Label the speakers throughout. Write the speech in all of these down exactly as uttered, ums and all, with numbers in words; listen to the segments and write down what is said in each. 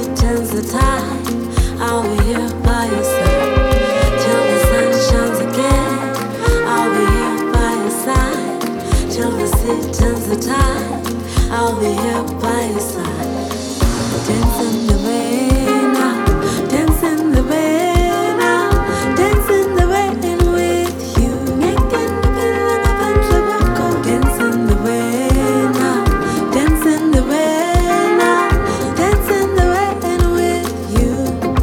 Speaker 1: sea turns the tide, I'll be here by your side. Till the sun shines again, I'll be here by your side. Till the sea turns the tide, I'll be here by your side. Dance in the rain now, dance in the rain now, dance in the rain with you. Making the feeling of a dance in the rain now, dance in the rain now, dance in the rain with you.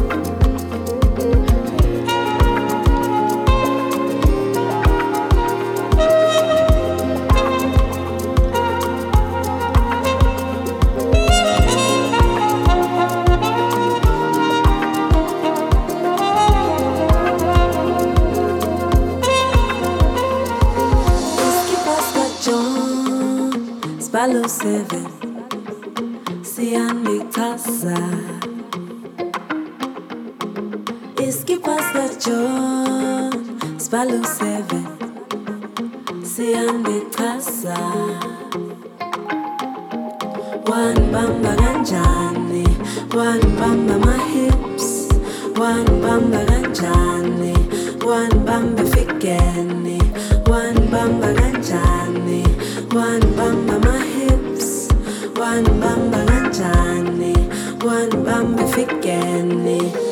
Speaker 1: Spalo seven, siani casa. Iski pasta John, Spalo seven, siani casa. One bamba ganjani, one bamba my hips, one bamba ganjani, one bamba fikeni, one bamba ganjani, one bamba my hips, one bamba ganjani, one bamba fikeni.